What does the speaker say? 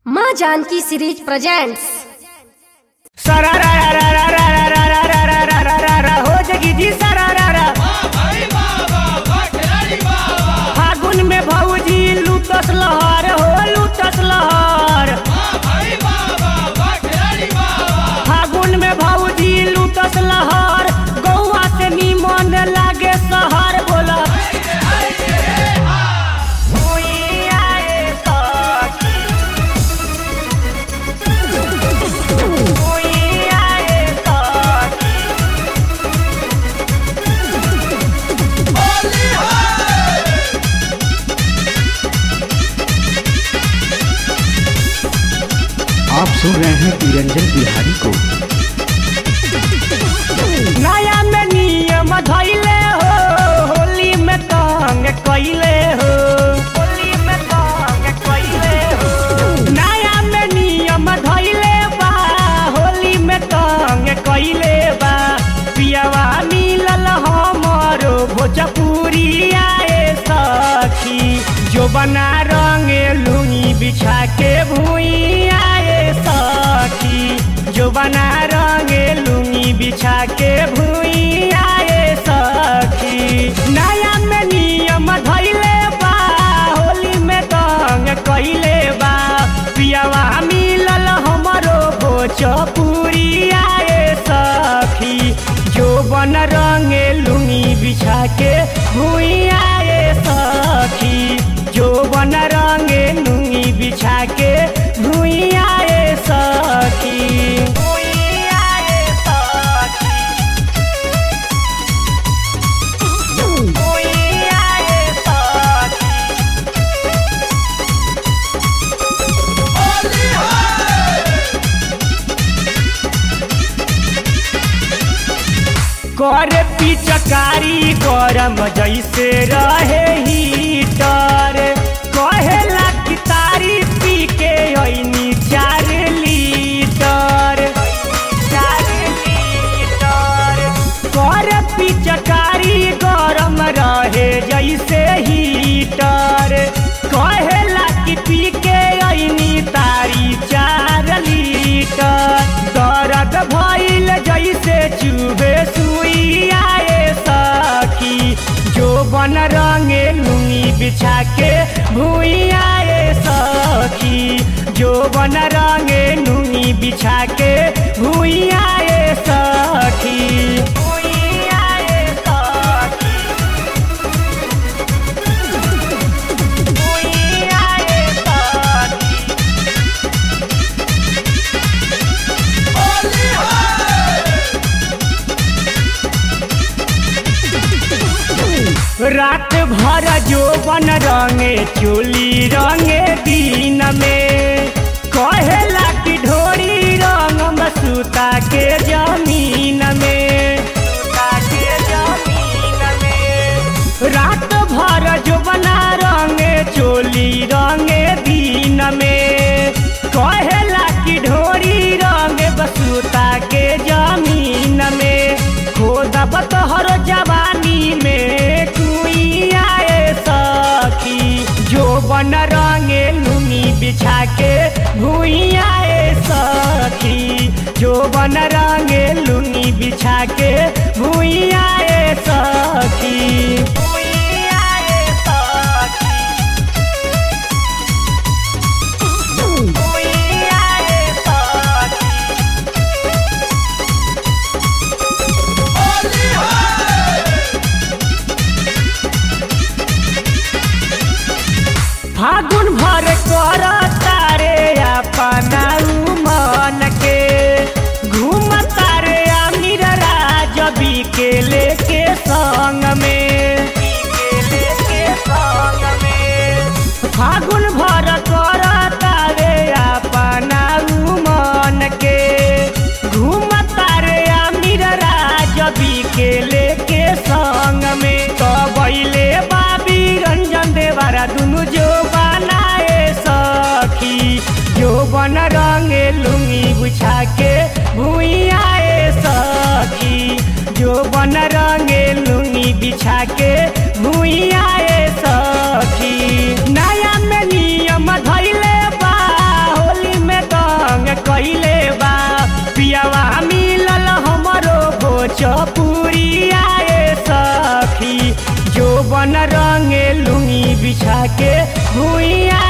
माँ Janaki series presents. हो जगी जी सरारा फागुन में भौजी लूटस लहर हो लूटस लहर फागुन में भौजी लूटस लहर गौआ से निमन लागे शहर बोला आप सुन रहे हैं निरंजन बिहारी को। नया में नियम धैले हो होली में तंग कैले हो होली में तंग कैले हो नया में नियम धैले बा होली में तंग कैले बा पियावा मिलल हमरो भोजपुरी आए सखी जो बना रंगे लुंगी बिछा के भूई आए सखी जो बना रंगे लुंगी बिछा के भूई आए सखी नया में नियम धैले बा होली में तंग कैले बा पियावा मिलल हमरो भोजपुरी आए सखी जो बन रंगे लुंगी बिछा के भूई आए सखी जो बन रंगे लुंगी बिछा के भूई आए सखी भूई आए सखी भूई आए सखी कर पिचकारी गरम जैसे रहे हीटर कहेला कि तारी पी के ऐनी 4 लीटर 4 लीटर कर पिचकारी गरम रहे जैसे हीटर कहेला कि पी के ऐनी तारी 4 लीटर दर्द भइल जैसे चुभे सुई आए सखी जो बन रंगे लुंगी बिछा के भूई आए सखी जो बन रंगे लुंगी बिछा के भूई आए सखी भूई आए सखी भूई आए सखी रात भर जो बन रंगे चोली रंगे दिन में कहेला कि ढोरी रंग सूता के जमीन में सूता के जमीन में रात भर जो बना रंगे चोली रंगे दिन में कहेला कि ढोरी रंग बसूता के जमीन में खोदब तोहर जवानी में कुई आए सखी जो बन रंगे लुंगी बिछा के भूई आए सखी जो बन रंगे लुंगी बिछा के भूई आए सखी भूई आए सखी भूई आए सखी फागुन भर कर तारे अपना मन के घूम तारे अमीर राजबी के लेके संग में फागुन भर कर तारे अपना मन के घूम तारे अमीर राजबी के लेके संग में तो बैले बाबी रंजन देवारा दुनु जो बनाए सखी जो बन रंगे लुंगी बिछा के भूई आए सखी जो बन रंगे लुंगी बिछा के भूई आए सखी नया में नियम धैले बा होली भोजपुरी आए सखी जो बन रंगे लुंगी बिछा के भुइया